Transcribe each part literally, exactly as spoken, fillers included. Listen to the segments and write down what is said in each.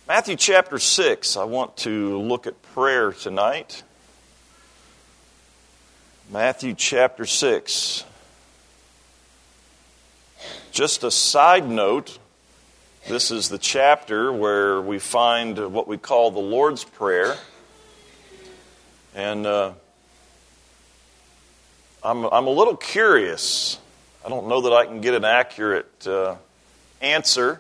Matthew chapter six, I want to look at prayer tonight. Matthew chapter six. Just a side note, this is the chapter where we find what we call the Lord's Prayer. And uh, I'm, I'm a little curious. I don't know that I can get an accurate uh, answer.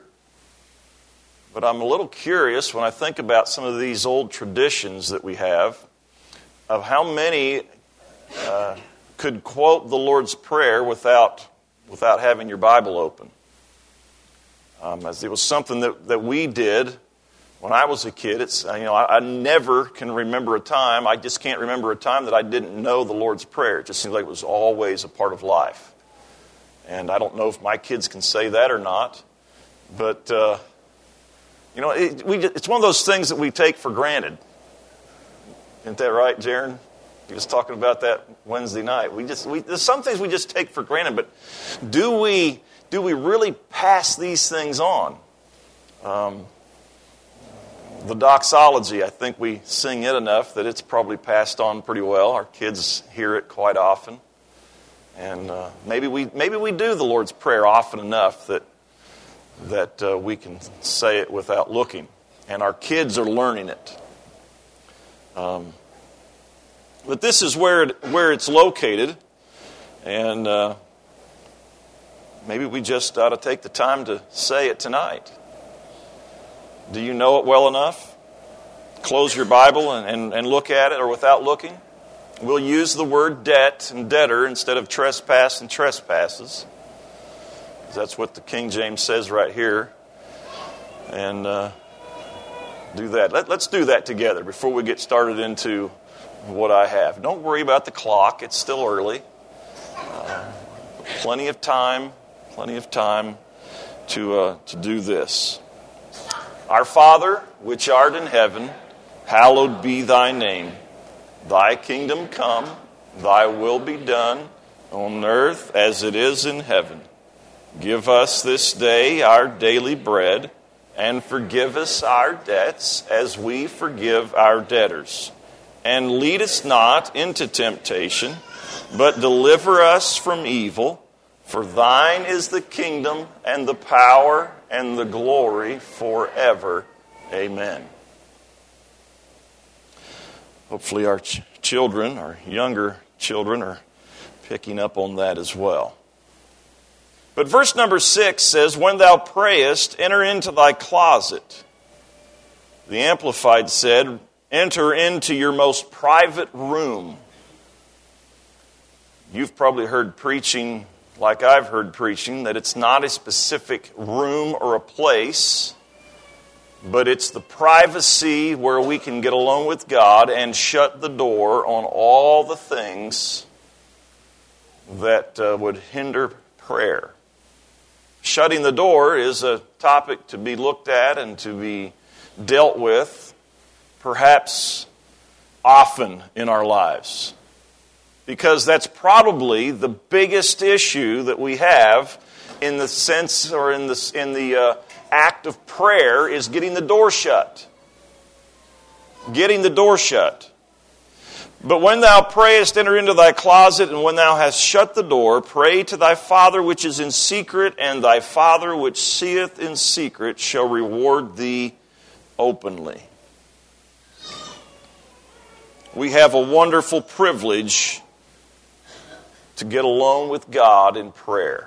But I'm a little curious when I think about some of these old traditions that we have of how many uh, could quote the Lord's Prayer without without having your Bible open. Um, as it was something that, that we did when I was a kid. It's you know I, I never can remember a time. I just can't remember a time that I didn't know the Lord's Prayer. It just seems like it was always a part of life. And I don't know if my kids can say that or not, but. Uh, You know, it, we, it's one of those things that we take for granted. Isn't that right, Jaron? He was talking about that Wednesday night. We just we, there's some things we just take for granted, but do we do we really pass these things on? Um, the doxology, I think we sing it enough that it's probably passed on pretty well. Our kids hear it quite often, and uh, maybe we maybe we do the Lord's Prayer often enough that. that uh, we can say it without looking. And our kids are learning it. Um, but this is where it, where it's located. And uh, maybe we just ought to take the time to say it tonight. Do you know it well enough? Close your Bible and, and, and look at it, or without looking. We'll use the word debt and debtor instead of trespass and trespasses. That's what the King James says right here. And uh, do that. Let, let's do that together before we get started into what I have. Don't worry about the clock. It's still early. Uh, plenty of time, plenty of time to, uh, to do this. Our Father, which art in heaven, hallowed be thy name. Thy kingdom come, thy will be done on earth as it is in heaven. Give us this day our daily bread, and forgive us our debts as we forgive our debtors. And lead us not into temptation, but deliver us from evil. For thine is the kingdom, and the power, and the glory forever. Amen. Hopefully our ch- children, our younger children, are picking up on that as well. But verse number six says, when thou prayest, enter into thy closet. The Amplified said, enter into your most private room. You've probably heard preaching, like I've heard preaching, that it's not a specific room or a place, but it's the privacy where we can get alone with God and shut the door on all the things that uh, would hinder prayer. Shutting the door is a topic to be looked at and to be dealt with, perhaps often in our lives. Because that's probably the biggest issue that we have in the sense or in the, in the uh, act of prayer is getting the door shut. Getting the door shut. But when thou prayest, enter into thy closet, and when thou hast shut the door, pray to thy Father which is in secret, and thy Father which seeth in secret shall reward thee openly. We have a wonderful privilege to get alone with God in prayer.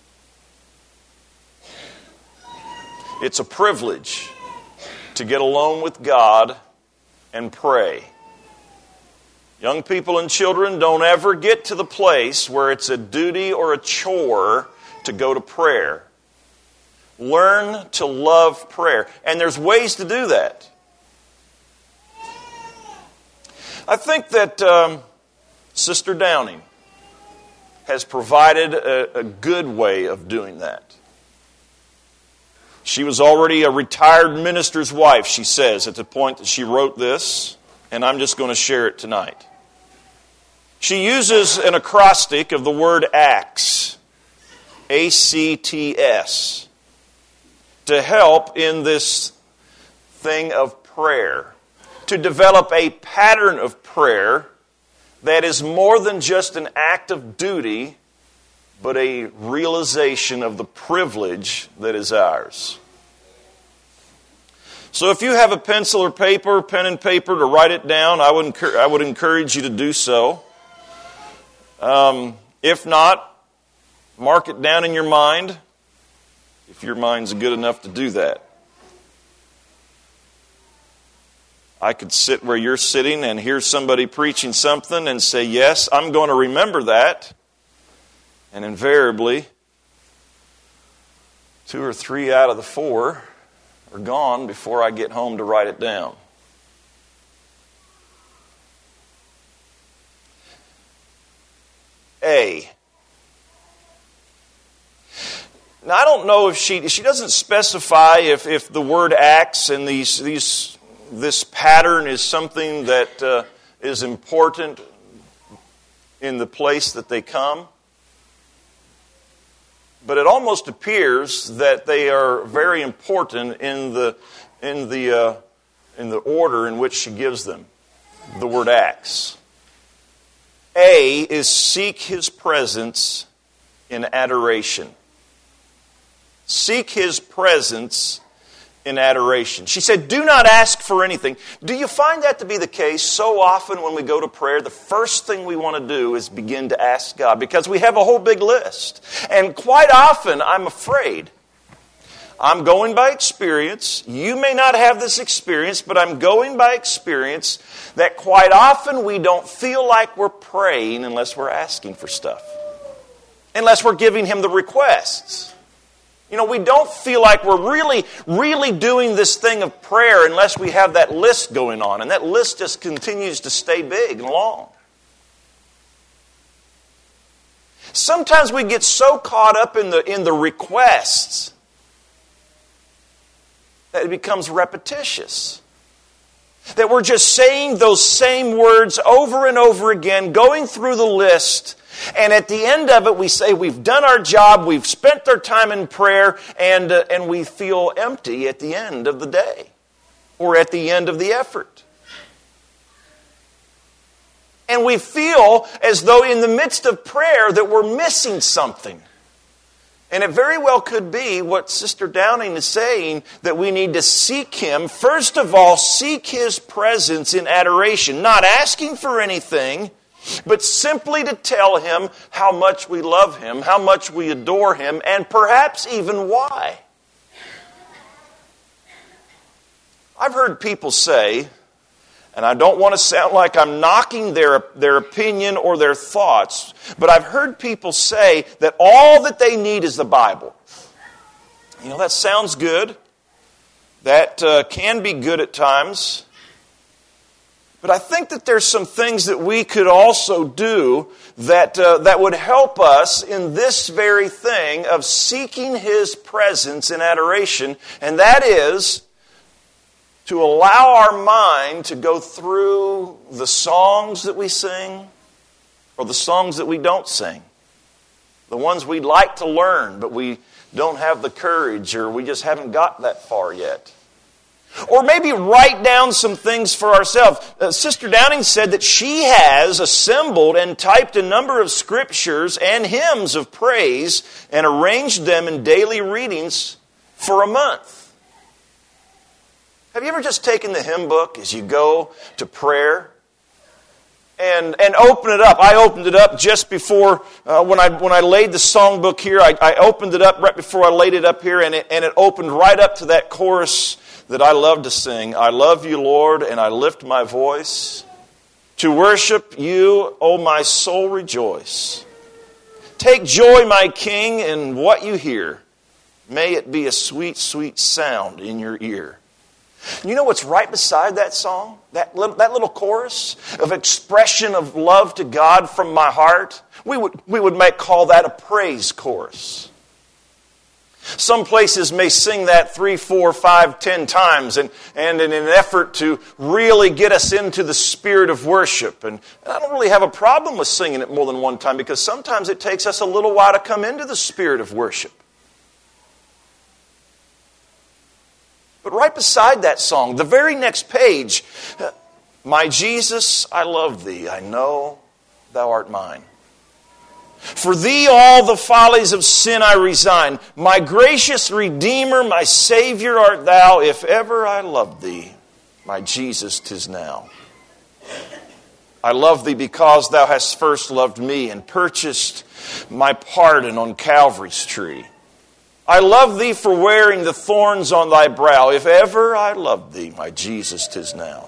It's a privilege to get alone with God and pray. Young people and children, don't ever get to the place where it's a duty or a chore to go to prayer. Learn to love prayer. And there's ways to do that. I think that um, Sister Downing has provided a, a good way of doing that. She was already a retired minister's wife, she says, at the point that she wrote this, and I'm just going to share it tonight. She uses an acrostic of the word ACTS, A C T S, to help in this thing of prayer, to develop a pattern of prayer that is more than just an act of duty, but a realization of the privilege that is ours. So if you have a pencil or paper, pen and paper to write it down, I would, I would encourage you to do so. Um, if not, mark it down in your mind, if your mind's good enough to do that. I could sit where you're sitting and hear somebody preaching something and say, yes, I'm going to remember that. And invariably, two or three out of the four are gone before I get home to write it down. A. Now, I don't know if she, she doesn't specify if, if the word acts and these, these, this pattern is something that uh, is important in the place that they come. But it almost appears that they are very important in the in the uh, in the order in which she gives them. The word acts. A is seek His presence in adoration. Seek His presence in adoration. She said, do not ask for anything. Do you find that to be the case? So often when we go to prayer, the first thing we want to do is begin to ask God because we have a whole big list. And quite often, I'm afraid, I'm going by experience. You may not have this experience, but I'm going by experience that quite often we don't feel like we're praying unless we're asking for stuff. Unless we're giving Him the requests. You know, we don't feel like we're really, really doing this thing of prayer unless we have that list going on. And that list just continues to stay big and long. Sometimes we get so caught up in the, in the requests that it becomes repetitious. That we're just saying those same words over and over again, going through the list. And at the end of it, we say we've done our job, we've spent our time in prayer, and, uh, and we feel empty at the end of the day or at the end of the effort. And we feel as though in the midst of prayer that we're missing something. And it very well could be what Sister Downing is saying, that we need to seek Him. First of all, seek His presence in adoration, not asking for anything, but simply to tell Him how much we love Him, how much we adore Him, and perhaps even why. I've heard people say, and I don't want to sound like I'm knocking their, their opinion or their thoughts, but I've heard people say that all that they need is the Bible. You know, that sounds good. That uh, can be good at times. But I think that there's some things that we could also do that uh, that would help us in this very thing of seeking His presence in adoration, and that is to allow our mind to go through the songs that we sing or the songs that we don't sing. The ones we'd like to learn, but we don't have the courage or we just haven't got that far yet. Or maybe write down some things for ourselves. Uh, Sister Downing said that she has assembled and typed a number of scriptures and hymns of praise and arranged them in daily readings for a month. Have you ever just taken the hymn book as you go to prayer and and open it up? I opened it up just before, uh, when I when I laid the songbook here, I, I opened it up right before I laid it up here, and it, and it opened right up to that chorus that I love to sing. I love you, Lord, and I lift my voice to worship you, O my soul, rejoice. Take joy, my King, in what you hear. May it be a sweet, sweet sound in your ear. You know what's right beside that song? That little, that little chorus of expression of love to God from my heart? We would, we would make, call that a praise chorus. Some places may sing that three, four, five, ten times and, and in an effort to really get us into the spirit of worship. And I don't really have a problem with singing it more than one time because sometimes it takes us a little while to come into the spirit of worship. But right beside that song, the very next page, my Jesus, I love thee. I know thou art mine. For thee all the follies of sin I resign. My gracious Redeemer, my Savior art thou. If ever I loved thee, my Jesus, 'tis now. I love thee because thou hast first loved me and purchased my pardon on Calvary's tree. I love thee for wearing the thorns on thy brow. If ever I loved thee, my Jesus, 'tis now.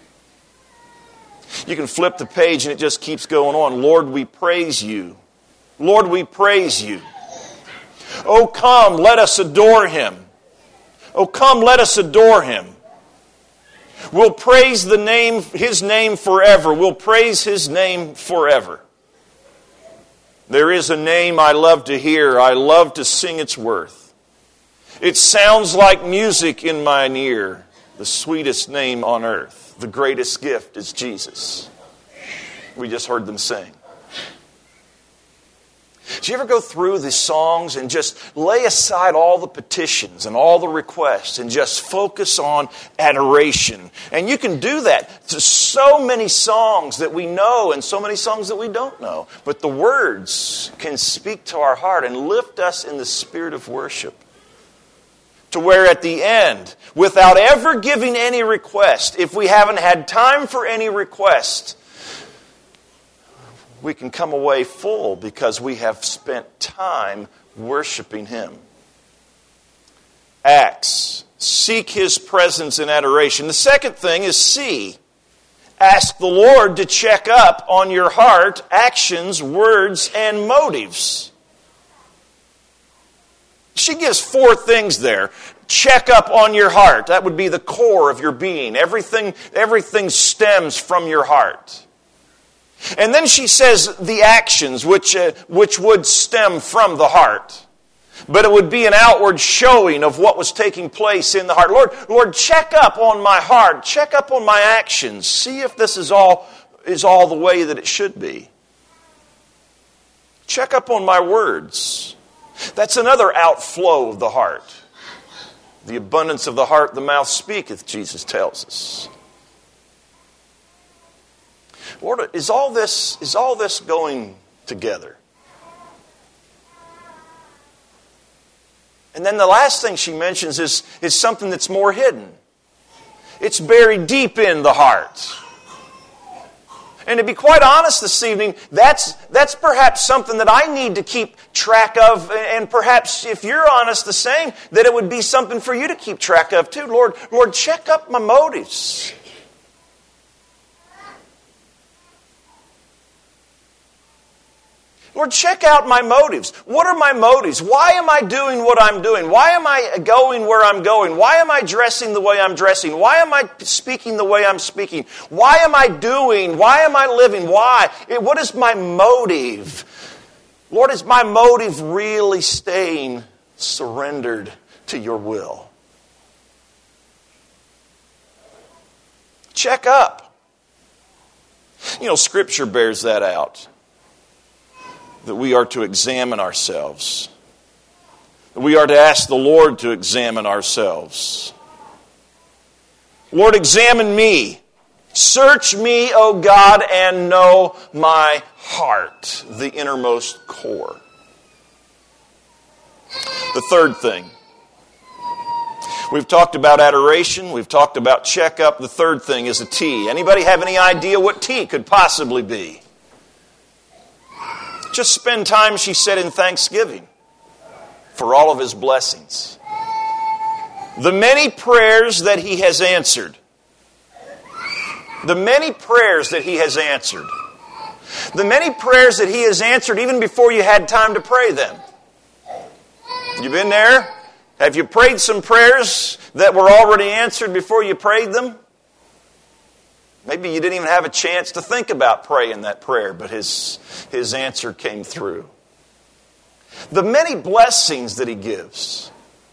You can flip the page and it just keeps going on. Lord, we praise you. Lord, we praise you. Oh, come, let us adore him. Oh, come, let us adore him. We'll praise the name, his name forever. We'll praise his name forever. There is a name I love to hear. I love to sing its worth. It sounds like music in mine ear. The sweetest name on earth. The greatest gift is Jesus. We just heard them sing. Do you ever go through the songs and just lay aside all the petitions and all the requests and just focus on adoration? And you can do that to so many songs that we know and so many songs that we don't know. But the words can speak to our heart and lift us in the spirit of worship. To where at the end, without ever giving any request, if we haven't had time for any request, we can come away full because we have spent time worshiping him. Acts. Seek his presence in adoration. The second thing is see. Ask the Lord to check up on your heart, actions, words, and motives. She gives four things there. Check up on your heart. That would be the core of your being. Everything, everything stems from your heart. And then she says the actions, which, uh, which would stem from the heart. But it would be an outward showing of what was taking place in the heart. Lord, Lord, check up on my heart. Check up on my actions. See if this is all, is all the way that it should be. Check up on my words. That's another outflow of the heart. The abundance of the heart, the mouth speaketh, Jesus tells us. Lord, is all this, is all this going together? And then the last thing she mentions is, is something that's more hidden. It's buried deep in the heart. And to be quite honest this evening, that's, that's perhaps something that I need to keep track of. And perhaps if you're honest the same, that it would be something for you to keep track of too. Lord, Lord, check up my motives. Lord, check out my motives. What are my motives? Why am I doing what I'm doing? Why am I going where I'm going? Why am I dressing the way I'm dressing? Why am I speaking the way I'm speaking? Why am I doing? Why am I living? Why? What is my motive? Lord, is my motive really staying surrendered to your will? Check up. You know, Scripture bears that out. That we are to examine ourselves. That we are to ask the Lord to examine ourselves. Lord, examine me. Search me, O God, and know my heart, the innermost core. The third thing. We've talked about adoration. We've talked about checkup. The third thing is a T. Anybody have any idea what T could possibly be? Just spend time, she said, in thanksgiving for all of his blessings. The many prayers that he has answered. The many prayers that he has answered. The many prayers that he has answered even before you had time to pray them. You been there? Have you prayed some prayers that were already answered before you prayed them? Maybe you didn't even have a chance to think about praying that prayer, but his, his answer came through. The many blessings that he gives.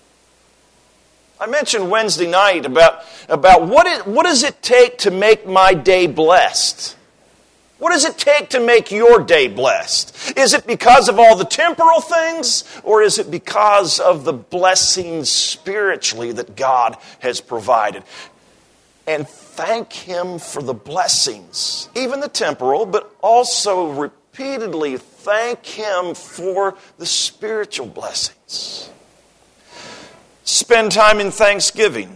I mentioned Wednesday night about, about what, it, what does it take to make my day blessed? What does it take to make your day blessed? Is it because of all the temporal things, or is it because of the blessings spiritually that God has provided? And thank Him for the blessings, even the temporal, but also repeatedly thank Him for the spiritual blessings. Spend time in thanksgiving.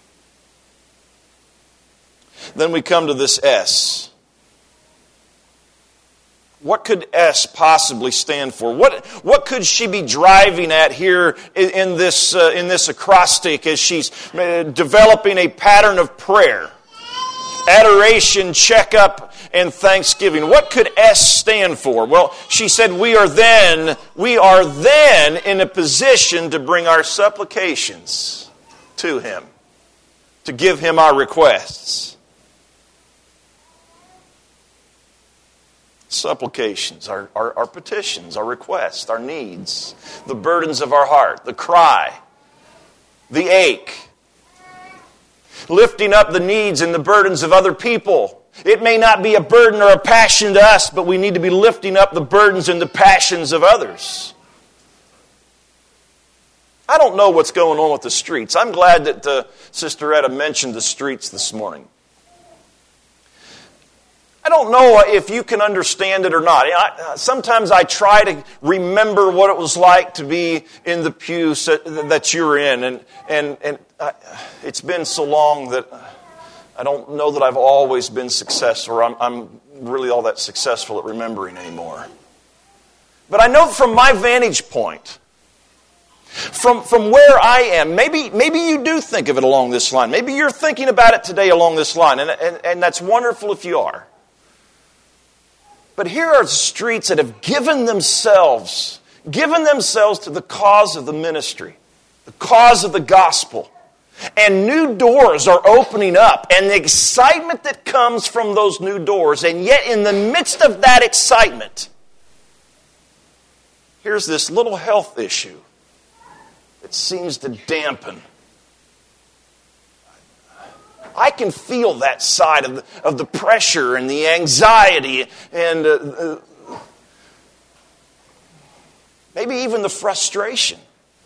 Then we come to this S. What could S possibly stand for? What what could she be driving at here in, in this uh, in this acrostic as she's uh, developing a pattern of prayer, adoration, checkup, and thanksgiving? What could S stand for? Well, she said we are then we are then in a position to bring our supplications to Him, to give Him our requests. Supplications, our, our, our petitions, our requests, our needs, the burdens of our heart, the cry, the ache, lifting up the needs and the burdens of other people. It may not be a burden or a passion to us, but we need to be lifting up the burdens and the passions of others. I don't know what's going on with the streets. I'm glad that uh, Sister Etta mentioned the streets this morning. I don't know if you can understand it or not. I, sometimes I try to remember what it was like to be in the pew that you're in, and and and I, it's been so long that I don't know that I've always been successful, or I'm, I'm really all that successful at remembering anymore. But I know from my vantage point, from from where I am, maybe maybe you do think of it along this line. Maybe you're thinking about it today along this line, and and, and that's wonderful if you are. But here are streets that have given themselves, given themselves to the cause of the ministry, the cause of the gospel. And new doors are opening up. And the excitement that comes from those new doors. And yet in the midst of that excitement, here's this little health issue that seems to dampen. I can feel that side of the, of the pressure and the anxiety and uh, uh, maybe even the frustration.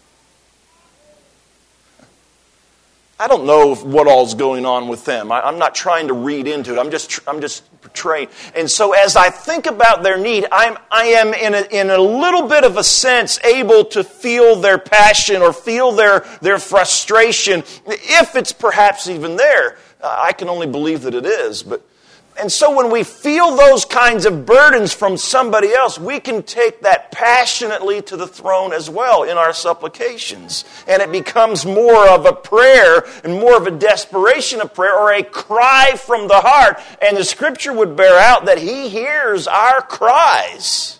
I don't know what all's going on with them. I, I'm not trying to read into it. I'm just I'm just portraying. And so as I think about their need, I'm I am in a, in a little bit of a sense able to feel their passion or feel their their frustration, if it's perhaps even there. Uh, I can only believe that it is. But and so when we feel those kinds of burdens from somebody else, we can take that passionately to the throne as well in our supplications. And it becomes more of a prayer and more of a desperation of prayer or a cry from the heart. And the Scripture would bear out that He hears our cries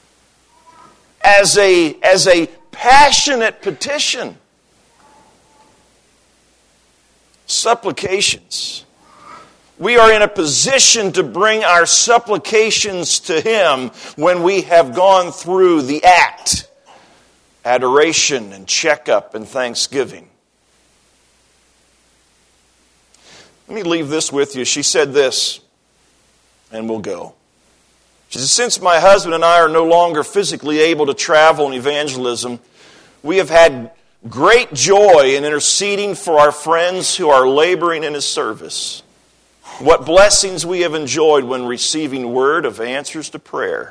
as a, as a passionate petition. Supplications. We are in a position to bring our supplications to Him when we have gone through the act, adoration and checkup and thanksgiving. Let me leave this with you. She said this, and we'll go. She said, since my husband and I are no longer physically able to travel in evangelism, we have had great joy in interceding for our friends who are laboring in His service. What blessings we have enjoyed when receiving word of answers to prayer.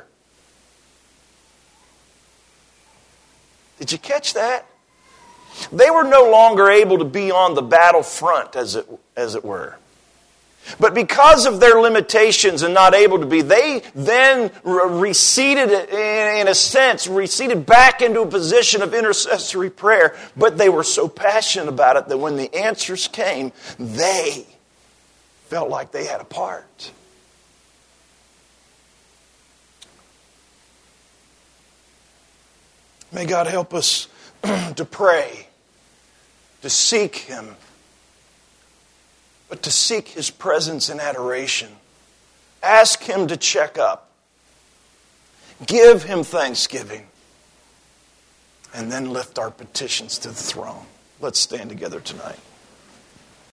Did you catch that? They were no longer able to be on the battlefront, as it, as it were. But because of their limitations and not able to be, they then receded, in a sense, receded back into a position of intercessory prayer. But they were so passionate about it that when the answers came, they felt like they had a part. May God help us to pray, to seek Him, but to seek His presence in adoration. Ask Him to check up. Give Him thanksgiving. And then lift our petitions to the throne. Let's stand together tonight.